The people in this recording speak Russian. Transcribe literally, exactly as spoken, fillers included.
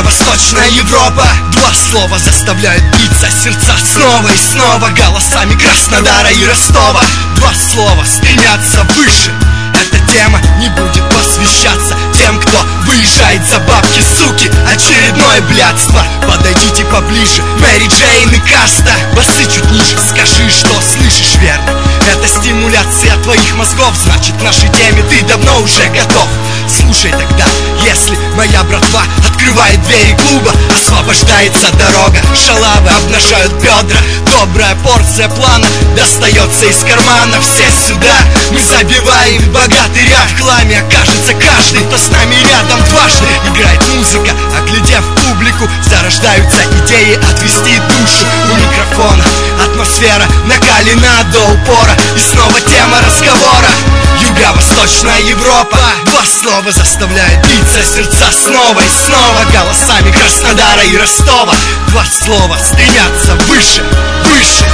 Юго-Восточная Европа. Два слова заставляют биться сердца снова и снова голосами Краснодара и Ростова. Два слова стремятся выше. Эта тема не будет посвящаться тем, кто выезжает за бабки, суки. Очередное блядство. Подойдите поближе, Мэри Джейн и Каста. Басы чуть ниже, скажи, что слышишь верно. Это стимуляция твоих мозгов, значит к нашей теме ты давно уже готов. Слушай тогда, если моя братва открывает двери клуба, освобождается дорога, шалавы обнажают бедра. Добрая порция плана достается из кармана. Все сюда, мы забиваем богатыря. В хламе окажется каждый, кто с нами рядом дважды. Играет музыка, оглядев публику, зарождаются идеи отвести душу. У микрофона атмосфера накалена до упора. И снова тема разговора. Юго-Восточная Европа. Два слова заставляют биться сердца снова и снова голосами Краснодара и Ростова. Два слова стремятся выше, выше.